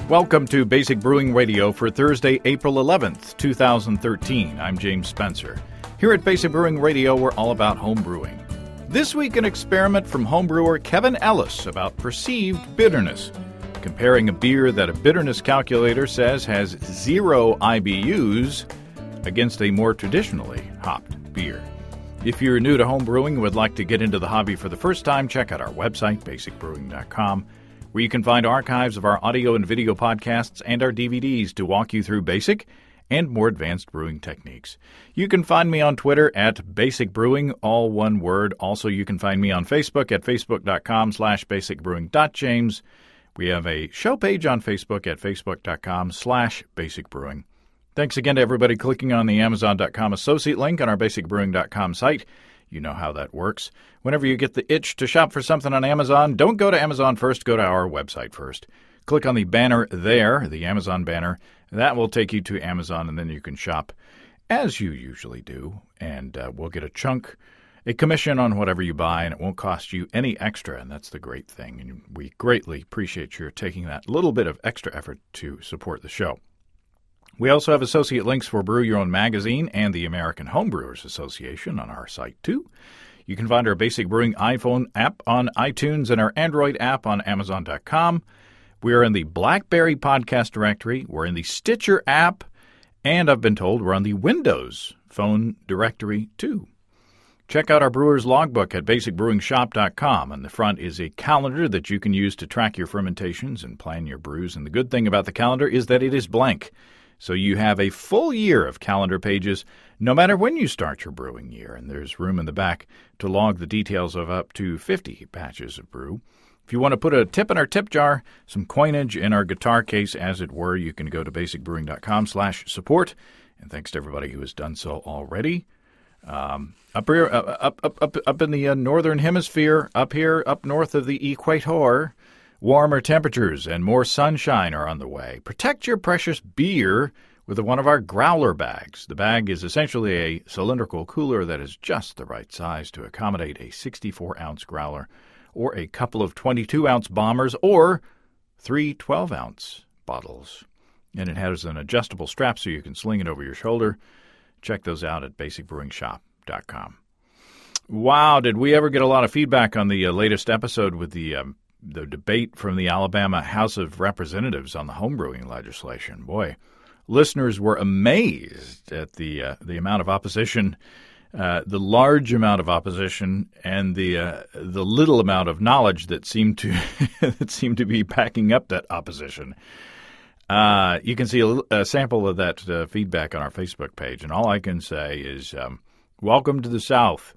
Welcome to Basic Brewing Radio for Thursday, April 11th, 2013. I'm James Spencer. Here at Basic Brewing Radio, we're all about home brewing. This week, an experiment from homebrewer Kevin Ellis about perceived bitterness, comparing a beer that a bitterness calculator says has 0 IBUs against a more traditionally hopped beer. If you're new to home brewing and would like to get into the hobby for the first time, check out our website, basicbrewing.com, where you can find archives of our audio and video podcasts and our DVDs to walk you through basic and more advanced brewing techniques. You can find me on Twitter at Basic Brewing, all one word. Also, you can find me on Facebook at facebook.com/basicbrewing.james. We have a show page on Facebook at facebook.com/basicbrewing. Thanks again to everybody clicking on the Amazon.com associate link on our basicbrewing.com site. You know how that works. Whenever you get the itch to shop for something on Amazon, don't go to Amazon first, go to our website first. Click on the banner there, the Amazon banner. That will take you to Amazon, and then you can shop as you usually do, and we'll get a commission on whatever you buy, and it won't cost you any extra, and that's the great thing. And we greatly appreciate your taking that little bit of extra effort to support the show. We also have associate links for Brew Your Own magazine and the American Homebrewers Association on our site, too. You can find our Basic Brewing iPhone app on iTunes and our Android app on Amazon.com. We are in the BlackBerry podcast directory. We're in the Stitcher app. And I've been told we're on the Windows phone directory, too. Check out our brewer's logbook at basicbrewingshop.com. On the front is a calendar that you can use to track your fermentations and plan your brews. And the good thing about the calendar is that it is blank. So you have a full year of calendar pages, no matter when you start your brewing year. And there's room in the back to log the details of up to 50 batches of brew. If you want to put a tip in our tip jar, some coinage in our guitar case, as it were, you can go to basicbrewing.com/support. And thanks to everybody who has done so already. Up here, up in the northern hemisphere, up north of the equator, warmer temperatures and more sunshine are on the way. Protect your precious beer with one of our growler bags. The bag is essentially a cylindrical cooler that is just the right size to accommodate a 64-ounce growler or a couple of 22-ounce bombers or 3 12-ounce bottles. And it has an adjustable strap so you can sling it over your shoulder. Check those out at basicbrewingshop.com. Wow, did we ever get a lot of feedback on the latest episode with the debate from the Alabama House of Representatives on the homebrewing legislation? Boy, listeners were amazed at the amount of opposition, the large amount of opposition, and the little amount of knowledge that seemed to be backing up that opposition. You can see a sample of that feedback on our Facebook page, and all I can say is, welcome to the South.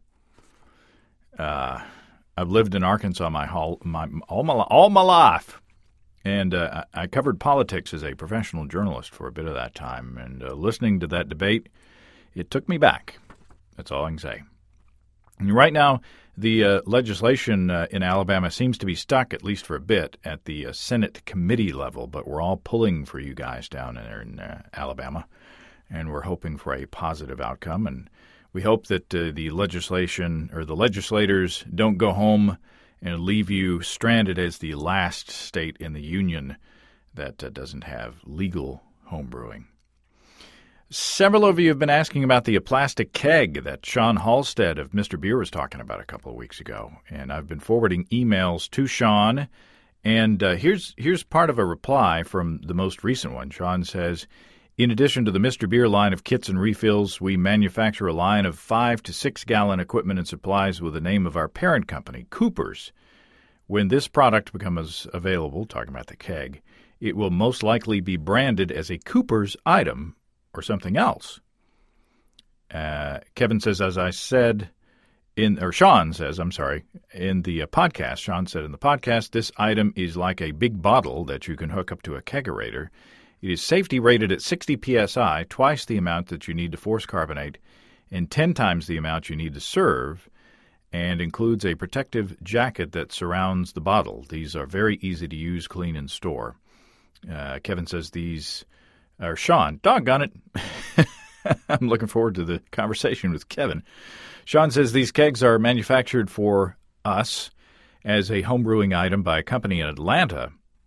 I've lived in Arkansas all my life, and I covered politics as a professional journalist for a bit of that time. And listening to that debate, it took me back. That's all I can say. And right now, the legislation in Alabama seems to be stuck, at least for a bit, at the Senate committee level. But we're all pulling for you guys down there in Alabama, and we're hoping for a positive outcome. And we hope that the legislation or the legislators don't go home and leave you stranded as the last state in the union that doesn't have legal homebrewing. Several of you have been asking about the plastic keg that Sean Halstead of Mr. Beer was talking about a couple of weeks ago. And I've been forwarding emails to Sean. And here's part of a reply from the most recent one. Sean says, in addition to the Mr. Beer line of kits and refills, we manufacture a line of 5 to 6 gallon equipment and supplies with the name of our parent company, Cooper's. When this product becomes available, talking about the keg, it will most likely be branded as a Cooper's item or something else. Kevin says, Sean says, in the podcast, Sean said in the podcast, this item is like a big bottle that you can hook up to a kegerator. It is safety rated at 60 psi, twice the amount that you need to force carbonate, and 10 times the amount you need to serve, and includes a protective jacket that surrounds the bottle. These are very easy to use, clean, and store. Kevin says Sean, doggone it. I'm looking forward to the conversation with Kevin. Sean says these kegs are manufactured for us as a homebrewing item by a company in Atlanta.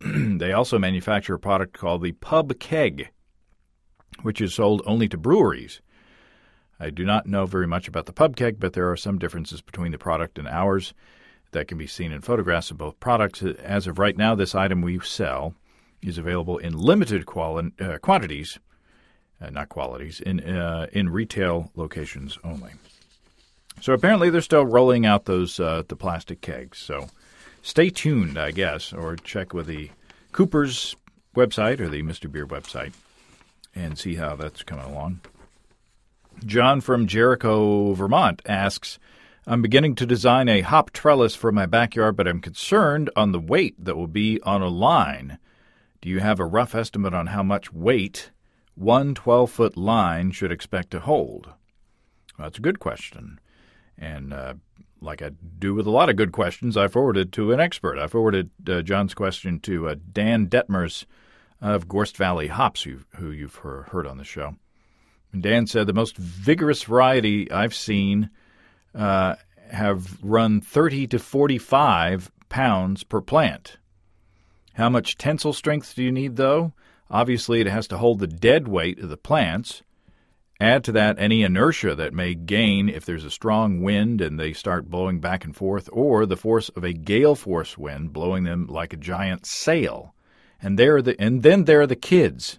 They also manufacture a product called the Pub Keg, which is sold only to breweries. I do not know very much about the Pub Keg, but there are some differences between the product and ours that can be seen in photographs of both products. As of right now, this item we sell is available in limited quantities, not qualities, in retail locations only. So apparently they're still rolling out those the plastic kegs. So stay tuned, I guess, or check with the Cooper's website or the Mr. Beer website and see how that's coming along. John from Jericho, Vermont asks, I'm beginning to design a hop trellis for my backyard, but I'm concerned on the weight that will be on a line. Do you have a rough estimate on how much weight one 12-foot line should expect to hold? Well, that's a good question. And like I do with a lot of good questions, I forwarded to an expert. I forwarded John's question to Dan Detmers of Gorst Valley Hops, who you've heard on the show. And Dan said the most vigorous variety I've seen have run 30 to 45 pounds per plant. How much tensile strength do you need, though? Obviously, it has to hold the dead weight of the plants. Add to that any inertia that may gain if there's a strong wind and they start blowing back and forth, or the force of a gale force wind blowing them like a giant sail. And then there are the kids.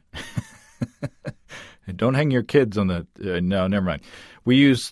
Don't hang your kids on the no, never mind. We use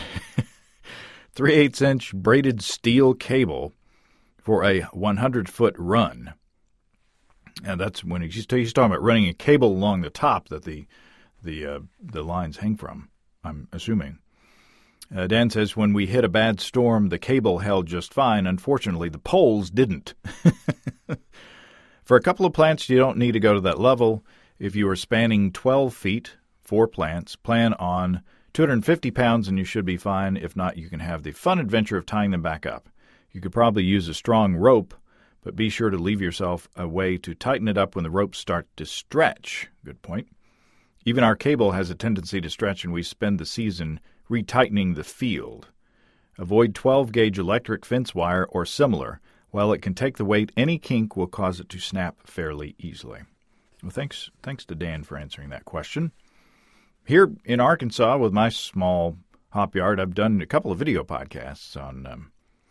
3/8-inch braided steel cable for a 100-foot run. And that's when he's talking about running a cable along the top that the lines hang from, I'm assuming. Dan says, when we hit a bad storm, the cable held just fine. Unfortunately, the poles didn't. For a couple of plants, you don't need to go to that level. If you are spanning 12 feet, 4 plants, plan on 250 pounds and you should be fine. If not, you can have the fun adventure of tying them back up. You could probably use a strong rope, but be sure to leave yourself a way to tighten it up when the ropes start to stretch. Good point. Even our cable has a tendency to stretch, and we spend the season retightening the field. Avoid 12-gauge electric fence wire or similar. While it can take the weight, any kink will cause it to snap fairly easily. Well, thanks to Dan for answering that question. Here in Arkansas, with my small hop yard, I've done a couple of video podcasts on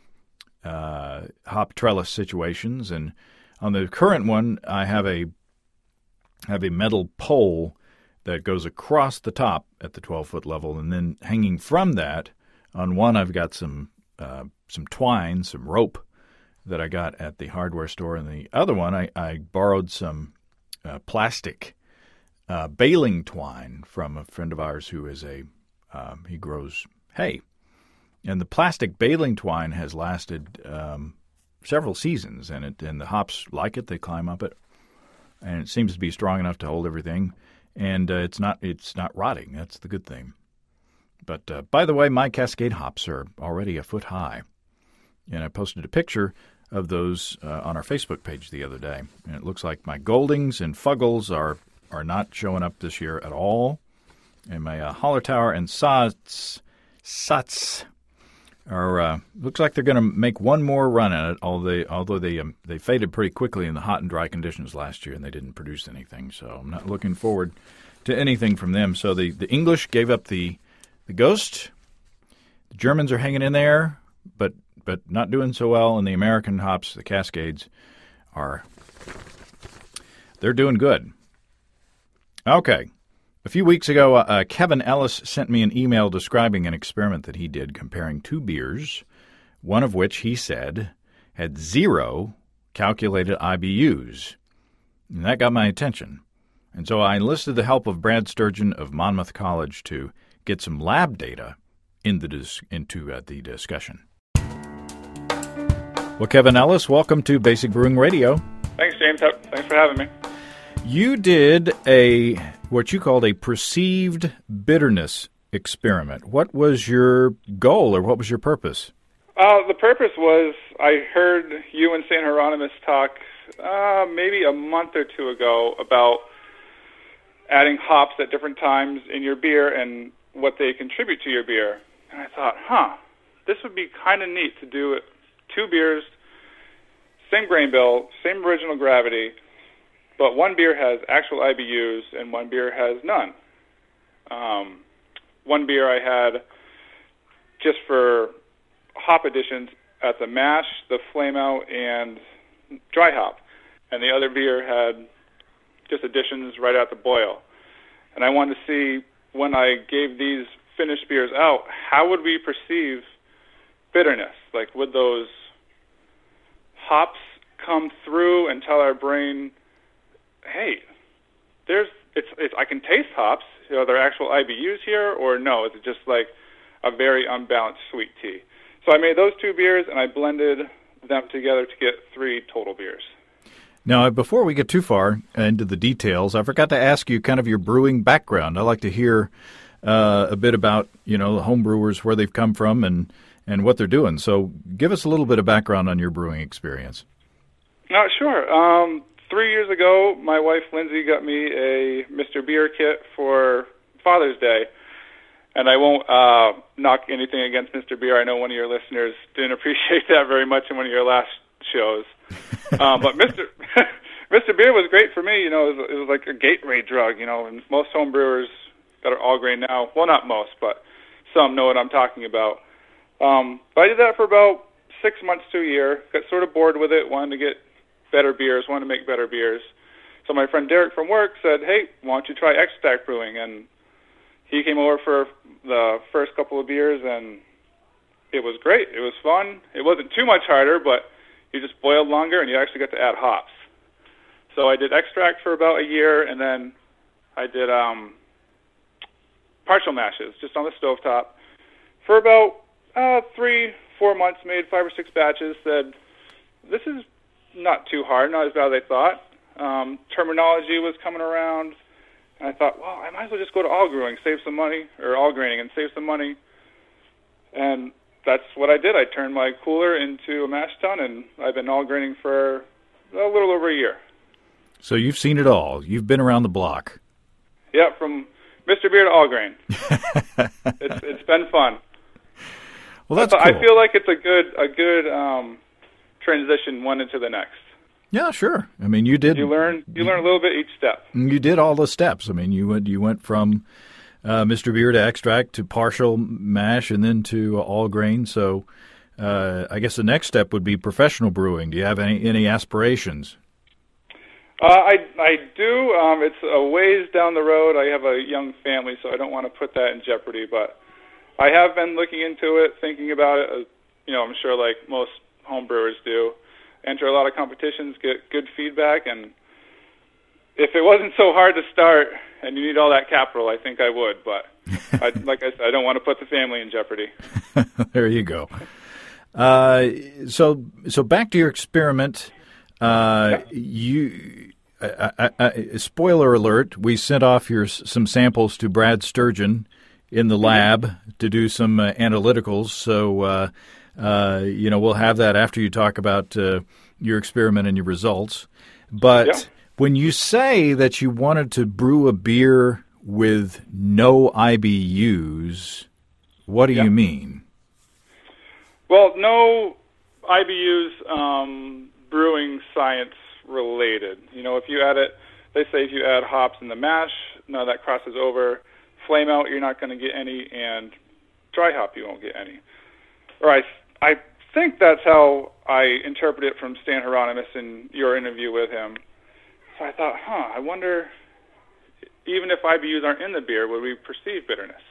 hop trellis situations, and on the current one, I have a metal pole that goes across the top at the 12-foot level, and then hanging from that, on one I've got some twine, some rope that I got at the hardware store, and the other one I borrowed some plastic baling twine from a friend of ours who is he grows hay. And the plastic baling twine has lasted several seasons, and the hops like it. They climb up it, and it seems to be strong enough to hold everything. And it's not rotting. That's the good thing. But by the way, my Cascade hops are already a foot high, and I posted a picture of those on our Facebook page the other day. And it looks like my Goldings and Fuggles are not showing up this year at all, and my Hallertauer and Satz are looks like they're going to make one more run at it. Although they faded pretty quickly in the hot and dry conditions last year, and they didn't produce anything. So I'm not looking forward to anything from them. So the English gave up the Ghost. The Germans are hanging in there, but not doing so well. And the American hops, the Cascades, they're doing good. Okay. A few weeks ago, Kevin Ellis sent me an email describing an experiment that he did comparing 2 beers, one of which he said had 0 calculated IBUs. And that got my attention. And so I enlisted the help of Brad Sturgeon of Monmouth College to get some lab data into the discussion. Well, Kevin Ellis, welcome to Basic Brewing Radio. Thanks, James. Thanks for having me. You did what you called a perceived bitterness experiment. What was your goal, or what was your purpose? The purpose was, I heard you and St. Hieronymus talk maybe a month or two ago about adding hops at different times in your beer and what they contribute to your beer. And I thought, this would be kind of neat to do 2 beers, same grain bill, same original gravity, but one beer has actual IBUs and one beer has none. One beer I had just for hop additions at the mash, the flame out, and dry hop. And the other beer had just additions right at the boil. And I wanted to see, when I gave these finished beers out, how would we perceive bitterness? Like, would those hops come through and tell our brain, hey, I can taste hops. Are there actual IBUs here, or no? Is it just like a very unbalanced sweet tea? So I made those two beers, and I blended them together to get 3 total beers. Now, before we get too far into the details, I forgot to ask you kind of your brewing background. I like to hear a bit about, the home brewers, where they've come from and what they're doing. So give us a little bit of background on your brewing experience. Sure. 3 years ago, my wife, Lindsay, got me a Mr. Beer kit for Father's Day. And I won't knock anything against Mr. Beer. I know one of your listeners didn't appreciate that very much in one of your last shows. But Mr. Beer was great for me. It was like a gateway drug, and most home brewers that are all grain now, well, not most, but some know what I'm talking about. But I did that for about 6 months to a year, got sort of bored with it, wanted to get better beers, wanted to make better beers. So my friend Derek from work said, hey, why don't you try extract brewing? And he came over for the first couple of beers, and it was great. It was fun. It wasn't too much harder, but you just boiled longer, and you actually got to add hops. So I did extract for about a year, and then I did partial mashes just on the stovetop for about 3-4 months. Made 5 or 6 batches. Said, this is not too hard, not as bad as I thought. Terminology was coming around, and I thought, well, I might as well just go to all graining, save some money, or all graining and save some money. And that's what I did. I turned my cooler into a mash tun, and I've been all graining for a little over a year. So you've seen it all. You've been around the block. Yeah, from Mr. Beer to all grain. It's been fun. Well, that's cool. I feel like it's a good transition one into the next. Yeah, sure. I mean, you did. You learn a little bit each step. You did all the steps. I mean, you went from Mr. Beer to extract to partial mash and then to all grain. So I guess the next step would be professional brewing. Do you have any aspirations? I do. It's a ways down the road. I have a young family, so I don't want to put that in jeopardy. But I have been looking into it, thinking about it. I'm sure like most home brewers do. Enter a lot of competitions, get good feedback, and if it wasn't so hard to start and you need all that capital, I think I would. But like I said, I don't want to put the family in jeopardy. There you go. So back to your experiment. Spoiler alert, we sent off some samples to Brad Sturgeon in the lab to do some analyticals. So, we'll have that after you talk about your experiment and your results. But when you say that you wanted to brew a beer with no IBUs, what do you mean? Well, no IBUs, brewing science related. If you add it, they say if you add hops in the mash, none of that crosses over. Flame out, you're not going to get any, and dry hop, you won't get any. Or I think that's how I interpret it from Stan Hieronymus in your interview with him. So I thought, I wonder, even if IBUs aren't in the beer, would we perceive bitterness?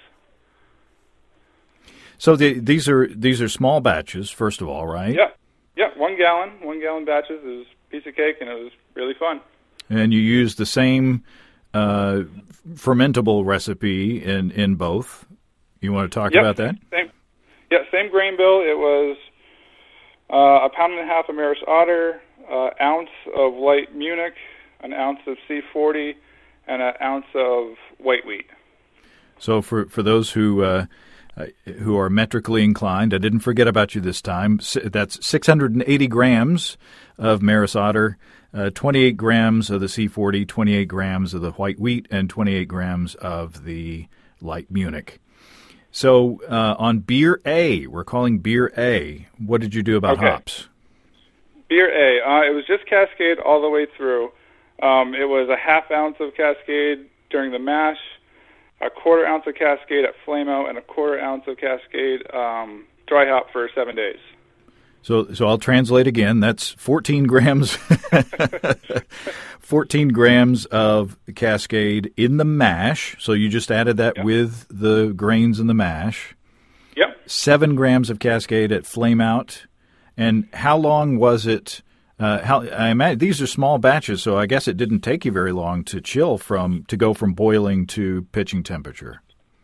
So these are small batches, first of all, right? Yeah. 1 gallon batches is a piece of cake, and it was really fun. And you used the same fermentable recipe in both. You want to talk about that? Same grain bill. It was 1.5 pounds of Maris Otter, ounce of light Munich, an ounce of C40, and an ounce of white wheat. So for those who are metrically inclined, I didn't forget about you this time. That's 680 grams of Maris Otter, 28 grams of the C40, 28 grams of the white wheat, and 28 grams of the light Munich. So on beer A, we're calling beer A, what did you do about hops? Beer A. It was just Cascade all the way through. It was a half ounce of Cascade during the mash, a quarter ounce of Cascade at Flame Out, and a quarter ounce of Cascade dry hop for 7 days. So I'll translate again. That's 14 grams, 14 grams of Cascade in the mash. So you just added that with the grains in the mash. Yep. 7 grams of Cascade at Flame Out. And how long was it? I imagine these are small batches, so I guess it didn't take you very long to to go from boiling to pitching temperature.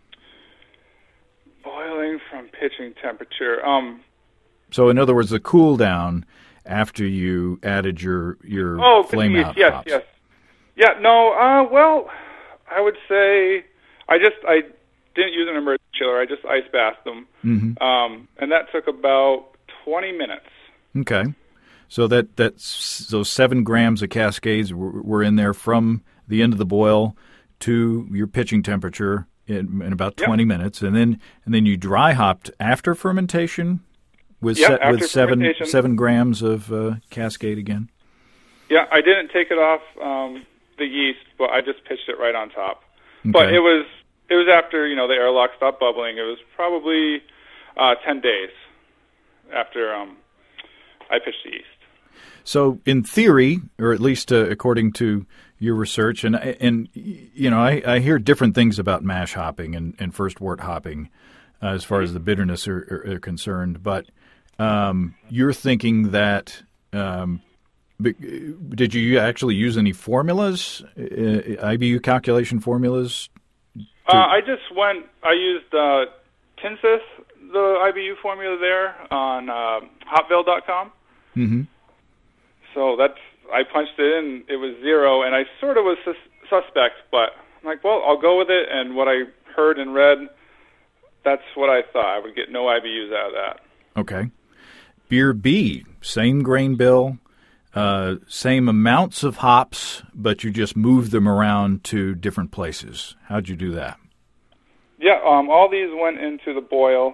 Boiling from pitching temperature. So in other words, the cool down after you added your Flame Out yes, hops. Yes. Yeah. No. Well, I would say I didn't use an immersion chiller. I just ice bathed them, and that took about 20 minutes. Okay. So that's those 7 grams of Cascades were in there from the end of the boil to your pitching temperature in about 20 minutes, and then you dry hopped after fermentation with fermentation. 7 grams of Cascade again. Yeah, I didn't take it off the yeast, but I just pitched it right on top. Okay. But it was after the airlock stopped bubbling. It was probably 10 days after I pitched the yeast. So, in theory, or at least according to your research, and I hear different things about mash hopping and first wort hopping as far as the bitterness are concerned. But you're thinking that did you actually use any formulas, IBU calculation formulas? I used Tinsys, the IBU formula there on Hopville.com. Mm-hmm. So I punched it in, it was 0, and I sort of was suspect, but I'm like, well, I'll go with it, and what I heard and read, that's what I thought. I would get no IBUs out of that. Okay. Beer B, same grain bill, same amounts of hops, but you just moved them around to different places. How'd you do that? Yeah, all these went into the boil.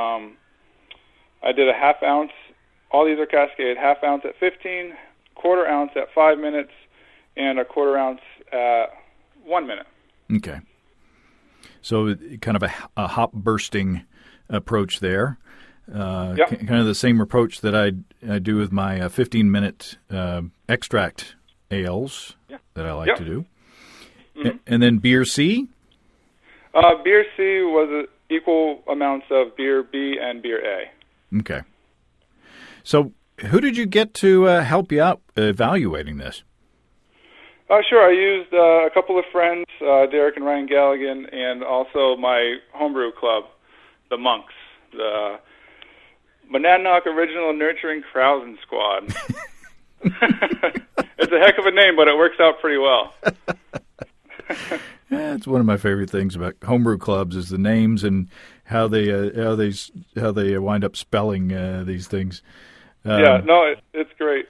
I did a half ounce. All these are Cascade. Half ounce at 15, quarter ounce at 5 minutes, and a quarter ounce at 1 minute. Okay. So kind of a hop bursting approach there. Kind of the same approach that I do with my 15-minute extract ales that I like to do. Mm-hmm. And then beer C? Beer C was equal amounts of beer B and beer A. Okay. So who did you get to help you out evaluating this? Sure. I used a couple of friends, Derek and Ryan Galligan, and also my homebrew club, the Monks, the Monadnock Original Nurturing Krausen Squad. It's a heck of a name, but it works out pretty well. It's one of my favorite things about homebrew clubs is the names and how they wind up spelling these things. It's great.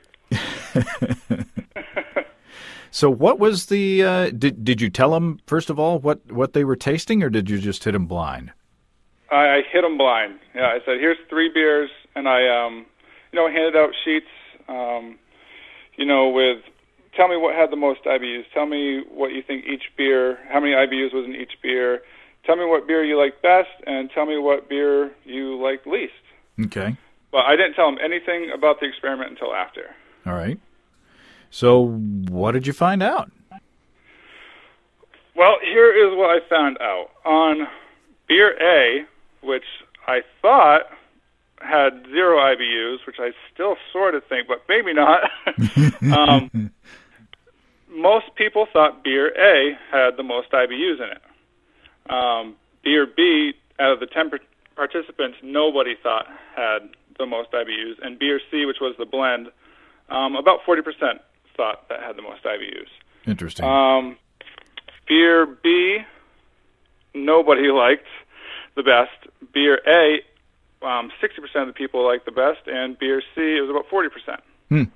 So what was the did you tell them, first of all, what they were tasting, or did you just hit them blind? I hit them blind. Yeah, I said, here's 3 beers, and I handed out sheets, with, tell me what had the most IBUs. Tell me what you think each beer, how many IBUs was in each beer. Tell me what beer you like best, and tell me what beer you like least. Okay. But I didn't tell them anything about the experiment until after. All right. So what did you find out? Well, here is what I found out. On beer A, which I thought had 0 IBUs, which I still sort of think, but maybe not. Most people thought beer A had the most IBUs in it. Beer B, out of the 10 participants, nobody thought had the most IBUs. And beer C, which was the blend, about 40% thought that had the most IBUs. Interesting. Beer B, nobody liked the best. Beer A, 60% of the people liked the best, and beer C, it was about 40%.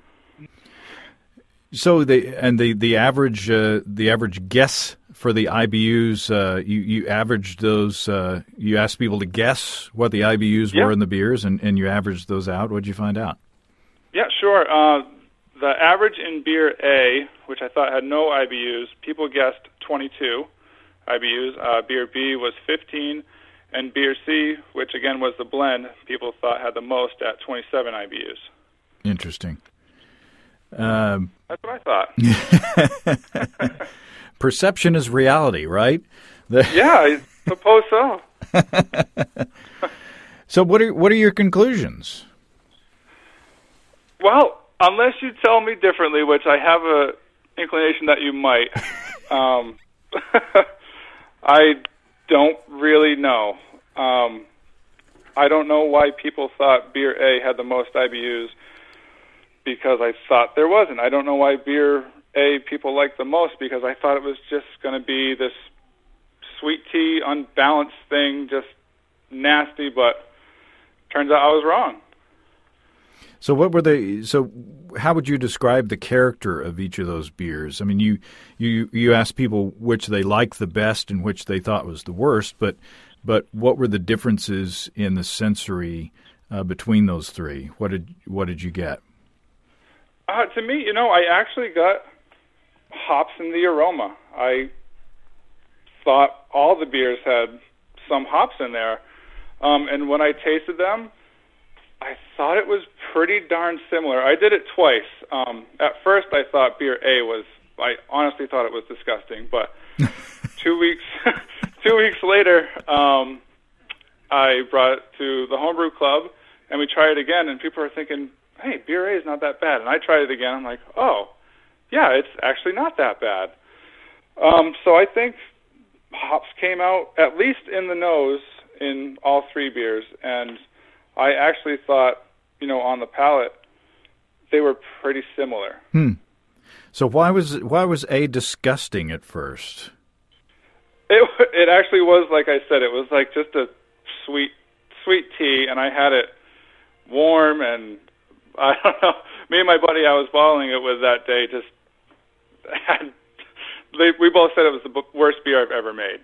So the average guess for the IBUs, you averaged those. You asked people to guess what the IBUs were in the beers, and you averaged those out. What did you find out? Yeah, sure. The average in beer A, which I thought had no IBUs, people guessed 22 IBUs. Beer B was 15, and beer C, which again was the blend, people thought had the most at 27 IBUs. Interesting. That's what I thought. Perception is reality, right? Yeah, I suppose so. So what are your conclusions? Well, unless you tell me differently, which I have a inclination that you might, I don't really know. I don't know why people thought beer A had the most IBUs, because I thought there wasn't. I don't know why beer A people liked the most, because I thought it was just going to be this sweet tea, unbalanced thing, just nasty, but turns out I was wrong. So how would you describe the character of each of those beers? I mean, you asked people which they liked the best and which they thought was the worst, but what were the differences in the sensory between those three? What did you get? To me, I actually got hops in the aroma. I thought all the beers had some hops in there. And when I tasted them, I thought it was pretty darn similar. I did it twice. At first, I thought beer A I honestly thought it was disgusting. But 2 weeks later, I brought it to the homebrew club, and we tried it again, and people are thinking, hey, beer A is not that bad. And I tried it again. I'm like, oh, yeah, it's actually not that bad. So I think hops came out, at least in the nose, in all three beers, and I actually thought, on the palate, they were pretty similar. So why was A disgusting at first? It actually was, like I said, it was like just a sweet tea, and I had it warm, and I don't know, me and my buddy I was bottling it with that day just had, we both said it was the worst beer I've ever made.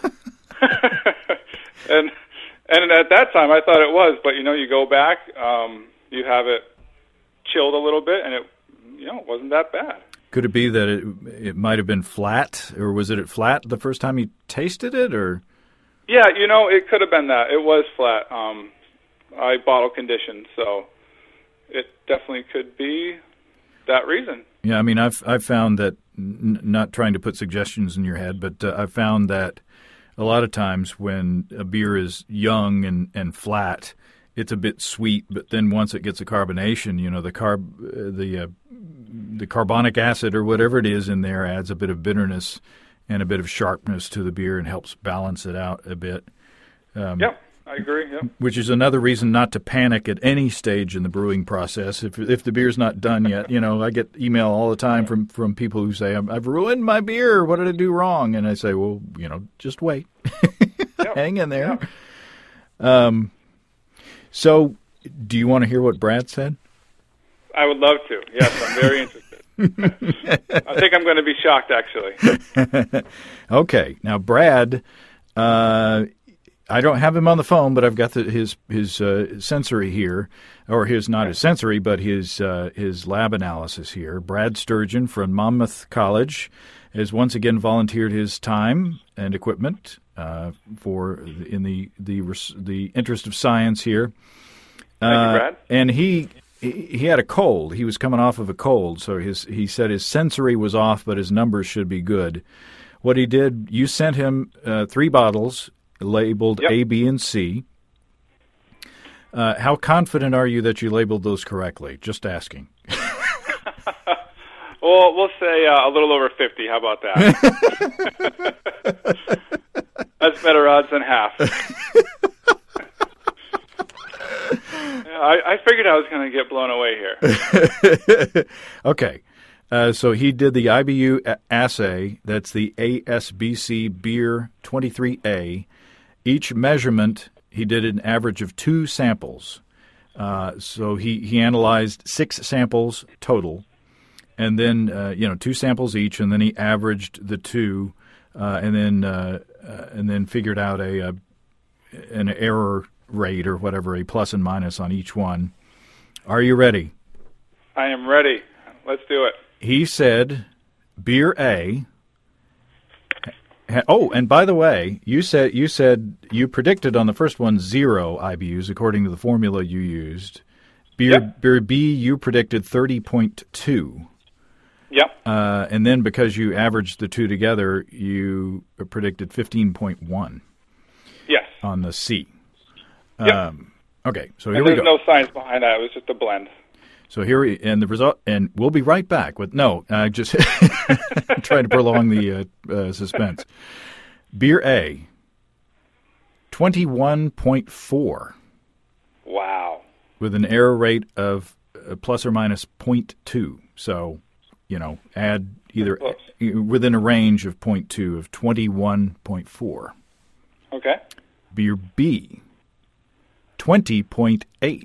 And at that time, I thought it was, but you go back, you have it chilled a little bit, and it wasn't that bad. Could it be that it might have been flat, or was it flat the first time you tasted it, or? Yeah, it could have been that. It was flat. I bottle conditioned, so it definitely could be that reason. Yeah, I mean, I've found that, not trying to put suggestions in your head, but I've found that a lot of times when a beer is young and flat, it's a bit sweet, but then once it gets a carbonation, the carbonic acid or whatever it is in there adds a bit of bitterness and a bit of sharpness to the beer and helps balance it out a bit. Yeah, I agree. Yeah. Which is another reason not to panic at any stage in the brewing process. If the beer's not done yet, I get email all the time from people who say, I've ruined my beer. What did I do wrong? And I say, well, just wait. Yep. Hang in there. Yep. So do you want to hear what Brad said? I would love to. Yes, I'm very interested. I think I'm going to be shocked, actually. Okay. Now, Brad, I don't have him on the phone, but I've got his sensory here, or his sensory, but his lab analysis here. Brad Sturgeon from Monmouth College has once again volunteered his time and equipment in the interest of science here. Thank you, Brad. And he had a cold. He was coming off of a cold, so he said his sensory was off, but his numbers should be good. What he did, you sent him 3 bottles labeled A, B, and C. How confident are you that you labeled those correctly? Just asking. Well, we'll say a little over 50. How about that? That's better odds than half. I figured I was going to get blown away here. Okay. So he did the IBU assay. That's the ASBC Beer 23A. Each measurement, he did an average of 2 samples. So he analyzed 6 samples total, and then 2 samples each, and then he averaged the 2, and then figured out an error rate or whatever, a plus and minus on each one. Are you ready? I am ready. Let's do it. He said beer A. Oh, and by the way, you said you predicted on the first one 0 IBUs according to the formula you used. Beer B, you predicted 30.2. Yep. And then because you averaged the two together, you predicted 15.1. Yes. On the C. Yep. Okay, so here we go. There's no science behind that. It was just a blend. So and the result, and we'll be right back with just trying to prolong the suspense. Beer A, 21.4. Wow. With an error rate of plus or minus 0.2. So, add either within a range of 0.2 of 21.4. Okay. Beer B, 20.8.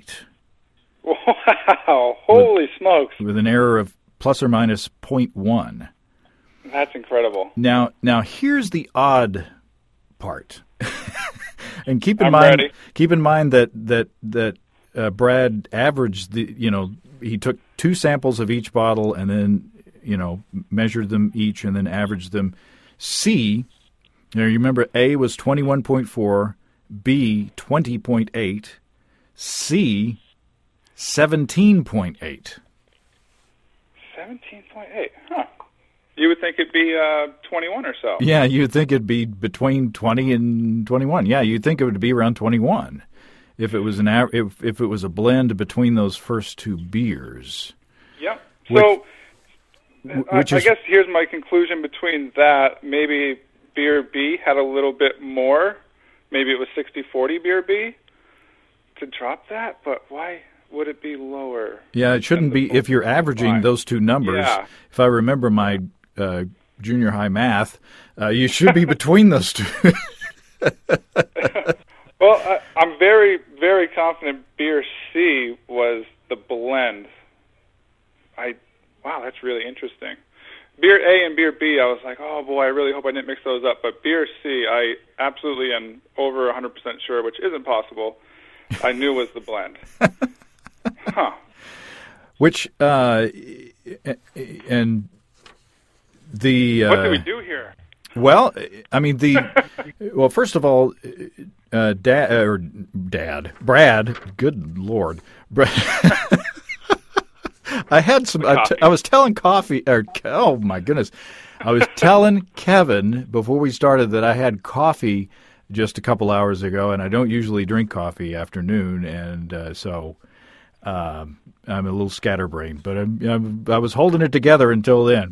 Wow. Holy smokes. With an error of plus or minus 0.1. That's incredible. Now here's the odd part. And keep in mind that Brad averaged he took 2 samples of each bottle and then, measured them each and then averaged them. C, you remember A was 21.4, B 20.8, C 17.8. 17.8, huh. You would think it'd be 21 or so. Yeah, you'd think it'd be between 20 and 21. Yeah, you'd think it would be around 21 if it was if it was a blend between those first 2 beers. Yep. So I is, guess here's my conclusion between that. Maybe beer B had a little bit more. Maybe it was 60-40 beer B to drop that, but why would it be lower? Yeah, it shouldn't be if you're averaging those 2 numbers. Yeah. If I remember my junior high math, you should be between those 2. Well, I'm very, very confident beer C was the blend. Wow, that's really interesting. Beer A and beer B, I was like, oh boy, I really hope I didn't mix those up. But beer C, I absolutely am over 100% sure, which isn't possible. I knew was the blend. Huh. Which, and the... what do we do here? Well, I mean, well, first of all, Brad, good Lord. I had some, I was telling oh my goodness. I was telling Kevin before we started that I had coffee just a couple hours ago, and I don't usually drink coffee afternoon, and so I'm a little scatterbrained, but I was holding it together until then.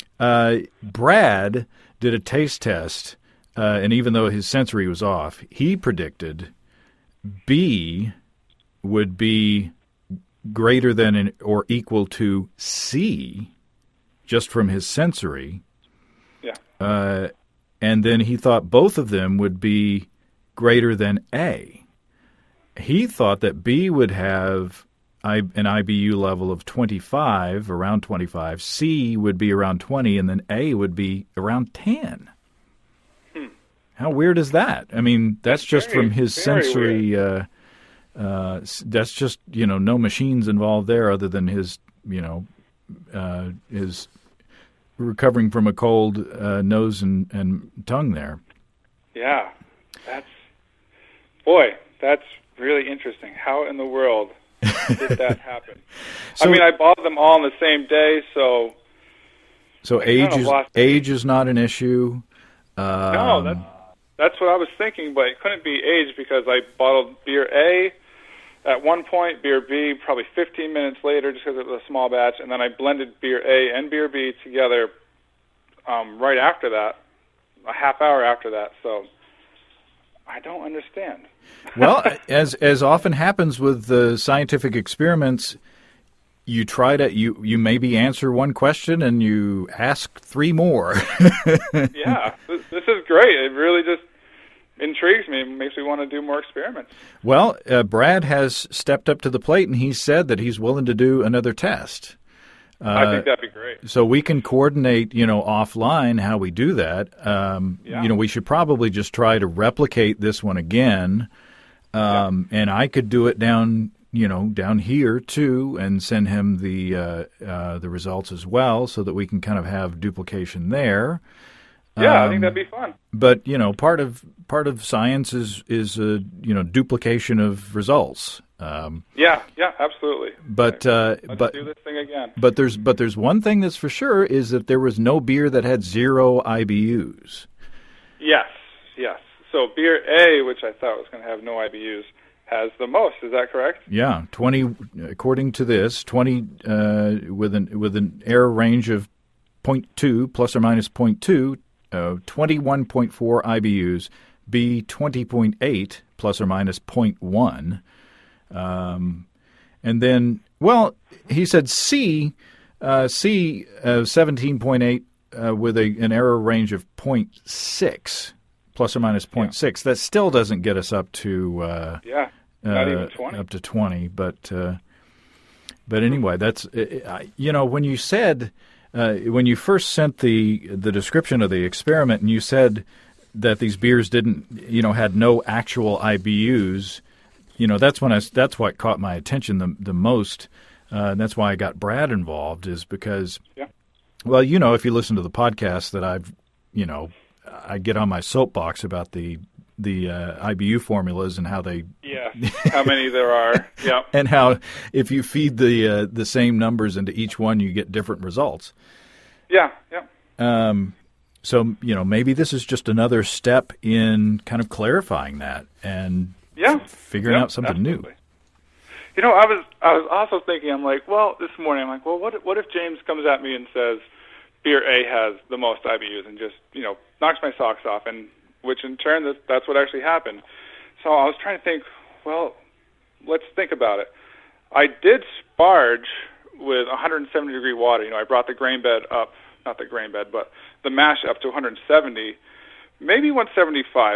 Brad did a taste test, and even though his sensory was off, he predicted B would be greater than or equal to C, just from his sensory. Yeah. And then he thought both of them would be greater than A. He thought that B would have an IBU level of 25, around 25. C would be around 20, and then A would be around 10. How weird is that? I mean, that's just from his sensory. That's just no machines involved there, other than his his recovering from a cold nose and tongue there. Yeah, that's really interesting. How in the world did that happen? I mean, I bought them all on the same day, so age is not an issue. No, that's what I was thinking, but it couldn't be age because I bottled beer A at one point, beer B probably 15 minutes later just because it was a small batch, and then I blended beer A and beer B together right after that, a half hour after that, so I don't understand. Well, as often happens with the scientific experiments, you try to you maybe answer one question and you ask 3 more. Yeah, this is great. It really just intrigues me. It makes me want to do more experiments. Well, Brad has stepped up to the plate, and he said that he's willing to do another test. I think that'd be great. So we can coordinate, offline how we do that. We should probably just try to replicate this one again. And I could do it down down here too, and send him the results as well, so that we can kind of have duplication there. Yeah, I think that'd be fun. But part of science is duplication of results. Yeah, absolutely. But let's do this thing again. But there's one thing that's for sure, is that there was no beer that had 0 IBUs. Yes. So beer A, which I thought was going to have no IBUs, has the most. Is that correct? Yeah, 20 according to this, 20 with an error range of 0.2 plus or minus 0.2, 21.4 IBUs. B, 20.8 plus or minus 0.1. And then, well, he said C 17.8 with an error range of 0.6 plus or minus 0.6. Yeah. That still doesn't get us up to not even 20. Up to 20. But anyway, that's when you said when you first sent the description of the experiment, and you said that these beers didn't had no actual IBUs. That's what caught my attention the most. And that's why I got Brad involved, is because, well, if you listen to the podcast that I get on my soapbox about the IBU formulas and how they how many there are, and how if you feed the same numbers into each one, you get different results. So maybe this is just another step in kind of clarifying that and figuring out something absolutely new. I was also thinking, this morning, what if James comes at me and says beer A has the most IBUs and just, knocks my socks off, and which in turn, that's what actually happened. So I was trying to think, well, let's think about it. I did sparge with 170-degree water. I brought the grain bed up, not the grain bed, but the mash up to 170, maybe 175.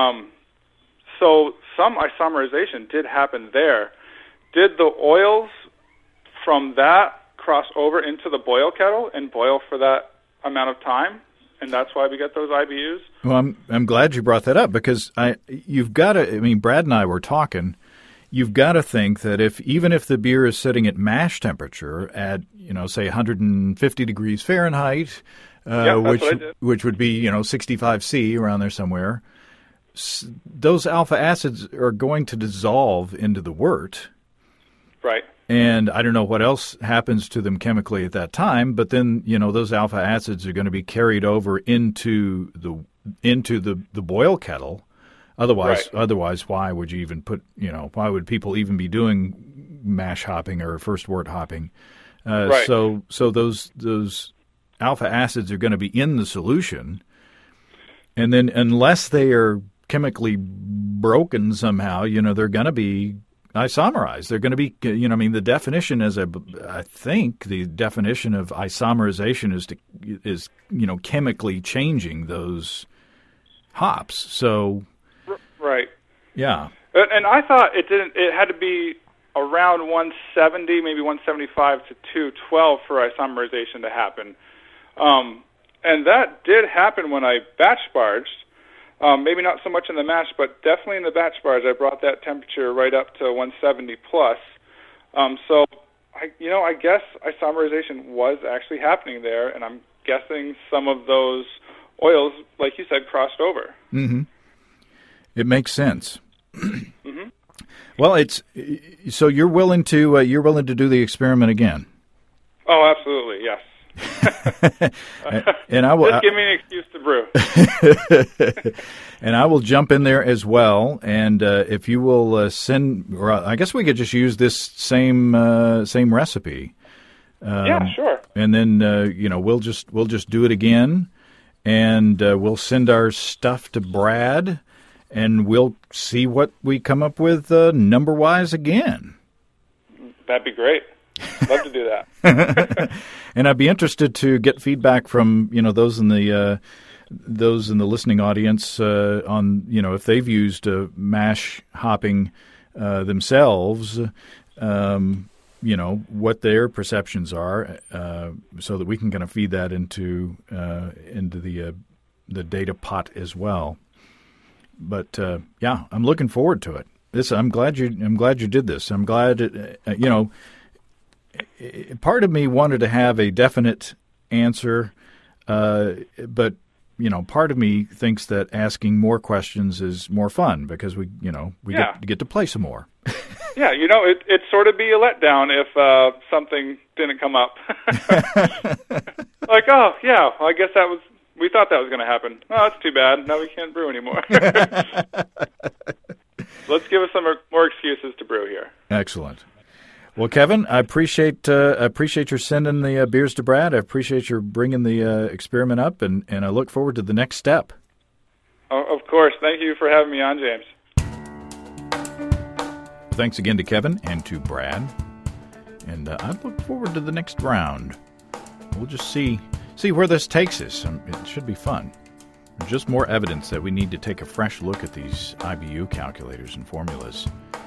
So some isomerization did happen there. Did the oils from that cross over into the boil kettle and boil for that amount of time? And that's why we get those IBUs? Well, I'm glad you brought that up, because you've got to, Brad and I were talking, you've got to think that even if the beer is sitting at mash temperature at, say 150 degrees Fahrenheit, which would be, 65 C, around there somewhere, those alpha acids are going to dissolve into the wort. Right. And I don't know what else happens to them chemically at that time, but then, those alpha acids are going to be carried over into the boil kettle. Otherwise, why would you even why would people even be doing mash hopping or first wort hopping? Right. So those alpha acids are going to be in the solution. And then unless they are chemically broken somehow, they're going to be isomerized. They're going to be, the definition I think the definition of isomerization is chemically changing those hops. So, right. Yeah. And I thought it had to be around 170, maybe 175 to 212 for isomerization to happen. And that did happen when I batch sparged. Maybe not so much in the mash, but definitely in the batch sparge, I brought that temperature right up to 170 plus. So, I guess isomerization was actually happening there, and I'm guessing some of those oils, like you said, crossed over. Mm-hmm. It makes sense. Mm-hmm. Well, so you're willing to do the experiment again? Oh, absolutely, yes. And I will just give me an excuse to brew. And I will jump in there as well. And if you will send, or I guess we could just use this same recipe. Yeah, sure. And then we'll just do it again, and we'll send our stuff to Brad, and we'll see what we come up with number wise again. That'd be great. Love to do that. And I'd be interested to get feedback from those in the listening audience on if they've used mash hopping themselves, what their perceptions are, so that we can kind of feed that into the data pot as well. But I'm looking forward to it. I'm glad you did this. I'm glad part of me wanted to have a definite answer, but part of me thinks that asking more questions is more fun because we get to play some more. Yeah, it'd sort of be a letdown if something didn't come up. Like, oh, yeah, well, I guess we thought that was going to happen. Oh, that's too bad. Now we can't brew anymore. Let's give us some more excuses to brew here. Excellent. Well, Kevin, I appreciate your sending the beers to Brad. I appreciate your bringing the experiment up, and I look forward to the next step. Oh, of course. Thank you for having me on, James. Thanks again to Kevin and to Brad. And I look forward to the next round. We'll just see where this takes us. It should be fun. There's just more evidence that we need to take a fresh look at these IBU calculators and formulas.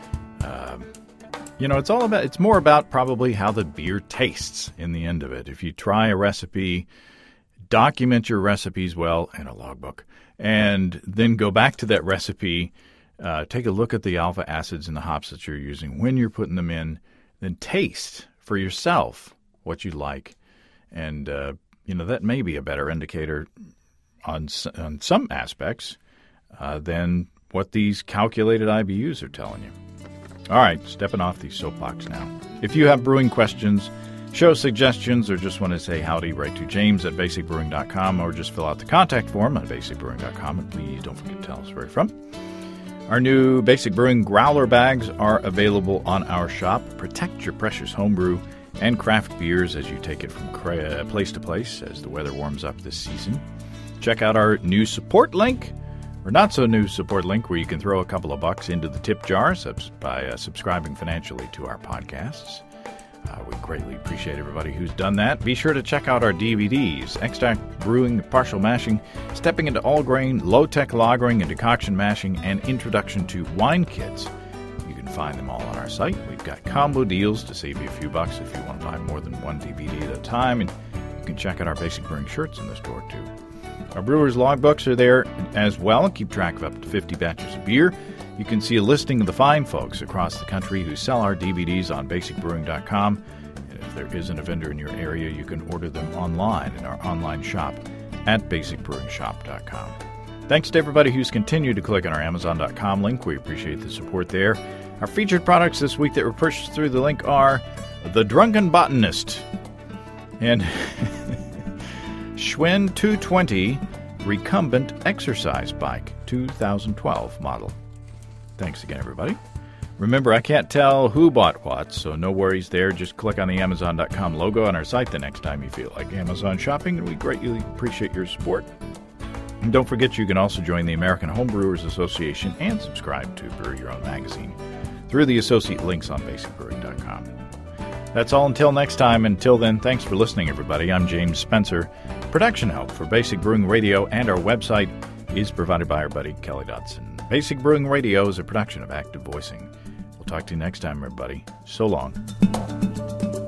It's more about probably how the beer tastes in the end of it. If you try a recipe, document your recipes well in a logbook, and then go back to that recipe, take a look at the alpha acids and the hops that you're using when you're putting them in, then taste for yourself what you like. And, that may be a better indicator on some aspects than what these calculated IBUs are telling you. All right, stepping off the soapbox now. If you have brewing questions, show suggestions, or just want to say howdy, write to james@basicbrewing.com, or just fill out the contact form on basicbrewing.com, and please don't forget to tell us where you're from. Our new Basic Brewing growler bags are available on our shop. Protect your precious homebrew and craft beers as you take it from place to place as the weather warms up this season. Check out our new support link, or not so new support link, where you can throw a couple of bucks into the tip jar by subscribing financially to our podcasts. We greatly appreciate everybody who's done that. Be sure to check out our DVDs, Extract Brewing, Partial Mashing, Stepping into All Grain, Low-Tech Lagering and Decoction Mashing, and Introduction to Wine Kits. You can find them all on our site. We've got combo deals to save you a few bucks if you want to buy more than one DVD at a time, and you can check out our Basic Brewing shirts in the store too. Our brewers' logbooks are there as well. Keep track of up to 50 batches of beer. You can see a listing of the fine folks across the country who sell our DVDs on basicbrewing.com. And if there isn't a vendor in your area, you can order them online in our online shop at basicbrewingshop.com. Thanks to everybody who's continued to click on our Amazon.com link. We appreciate the support there. Our featured products this week that were purchased through the link are The Drunken Botanist and Schwinn 220 Recumbent Exercise Bike 2012 model. Thanks again, everybody. Remember, I can't tell who bought what, so no worries there. Just click on the Amazon.com logo on our site the next time you feel like Amazon shopping, and we greatly appreciate your support. And don't forget, you can also join the American Homebrewers Association and subscribe to Brew Your Own magazine through the associate links on basicbrewing.com. That's all until next time. Until then, thanks for listening, everybody. I'm James Spencer. Production help for Basic Brewing Radio and our website is provided by our buddy Kelly Dodson. Basic Brewing Radio is a production of Active Voicing. We'll talk to you next time, everybody. So long.